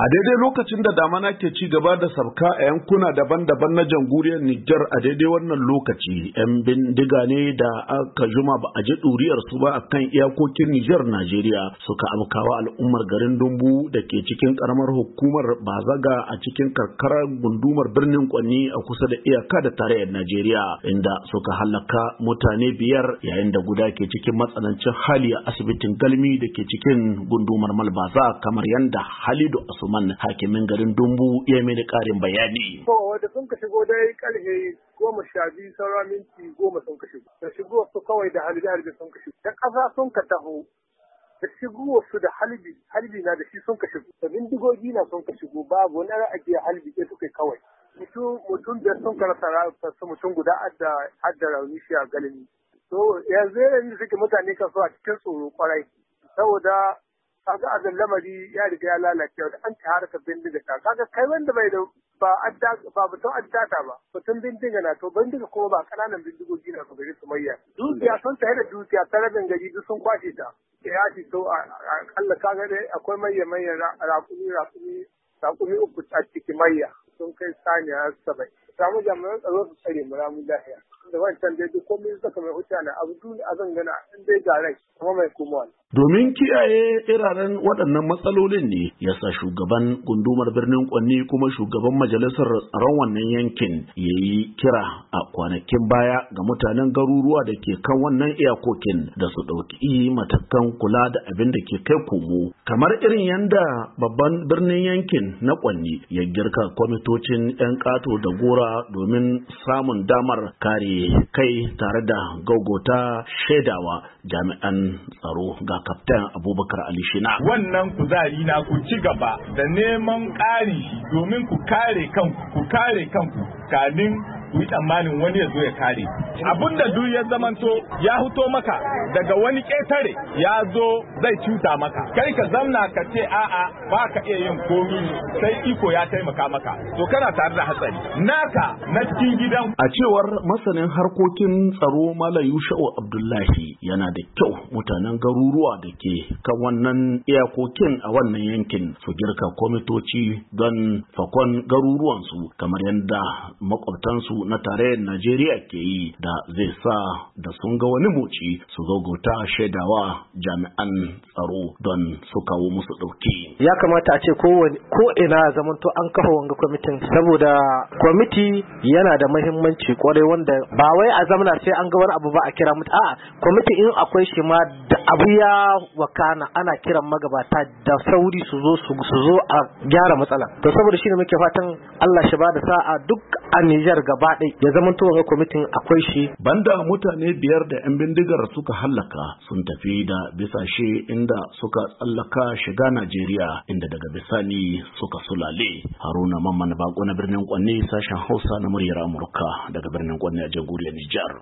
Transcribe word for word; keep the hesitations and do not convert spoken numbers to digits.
A daidai lokacin da damana ke ci gaba da sabka a yankuna daban-daban na jamhuriyar Nijar a daidai wannan lokaci, 'yan bindiga ne da aka juma ba a ji ɗuriyar su ba akan iyakokin Nijar Najeriya suka amkawa al'ummar garin Dumbu da ke cikin karamar hukumar Bazaga a cikin karkarar gundumar birnin Kwanni a kusa da iyaka da tarayyar Najeriya, inda suka halaka mutane biyar yayin da guda ke cikin matsanancin hali a asibitin Galmi da ke cikin gundumar Malbaza, kamar yanda Halidu Usman hakimin garin Dumbu ya mai da ƙarin bayani. To wanda sun ka shigo dai karfe goma sha biyu saura minti goma sun ka shigo. Da shigo su kawai da halbi halbi sun ka shigo. Da ƙasa sun ka taho da shigo su da halbi halbi na da shi sun ka shigo. Da bindigogi na sun ka shigo babu wani ra'ayi halbi ke suka kawai. Mutum mutum biyar sun ka rasa su mutum guda adda adda rauni shi a galimi. To yanzu yanzu suke mutane kan so a cikin tsoro kwarai saboda kaga azan lamari ya riga ya lalace da an ci harkar bindiga ta kaga kai wanda bai da ba adda ba batun addata ba batun bindiga na to bindiga kuma ba kananan bindigogi na su gari su mayya dukiya sun tare da dukiya ta rabin gari duk sun kwashe ta ya ci to a kalla kaga dai akwai mayya mayya raƙumi raƙumi raƙumi uku a cikin mayya sun kai saniya sabai samu jami'an tsaro su tsare mu ramu lafiya da wancan dai duk komai saka mai huta na abu dole a zangana in dai ga rai kuma mai kuma domin kiyaye iraren waɗannan matsalolin ne ya sa shugaban gundumar birnin Kwanni kuma shugaban majalisar tsaron wannan yankin ya yi kira a kwanakin baya ga mutanen garuruwa da ke kan wannan iyakokin da su ɗauki matakan kula da abin da ke kai komo, kamar irin yanda babban birnin yankin na Kwanni ya girka kwamitocin 'yan ƙato da gora domin samun damar kare kai tare da gaugota shaidawa jami'an tsaro ga Kaftan Abubakar Ali Shina. Wannan kuzari na ku ci gaba da neman ƙari domin ku kare kanku, ku kare kanku kamin ku yi tsammanin wani ya zo ya kare. Abin da duk ya zamanto ya huto maka daga wani ƙetare ya zo zai cuta maka. Kai ka zamna ka ce a'a ba ka iya yin komi sai iko ya taimaka maka. To kana tare da hatsari. Naka na cikin gidan. A cewar masanin harkokin tsaro Malam Yusha'u Abdullahi yana da kyau mutanen garuruwa da ke kan wannan iyakokin a wannan yankin su girka kwamitoci don fakon garuruwansu kamar yadda makwabtansu na tarayyar Najeriya ke yi da zai sa da sun ga wani moci su gauta shaidawa jami'an tsaro don su kawo musu ɗauki. Ya kamata a ce ko ina zamanto an kafa wanga kwamitin saboda kwamiti yana da mahimmanci kwarai wanda ba wai a zamana sai an ga wani abu ba a kira mutu a'a kwamiti in akwai shi ma da abu ya wakana ana kiran magabata da sauri su zo su zo a gyara matsala. To saboda shi ne muke fatan Allah shi ba da sa'a duk a Nijar gaba ɗaya ya zama to ga kwamitin akwai shi. Banda mutane biyar da 'yan bindigar suka hallaka sun tafi da bisashe inda suka tsallaka shiga Najeriya inda daga bisani suka sulale. Haruna Mamman Bako na birnin Kwanne, sashen Hausa na muryar Amurka daga birnin Kwanne a jamhuriyar Nijar.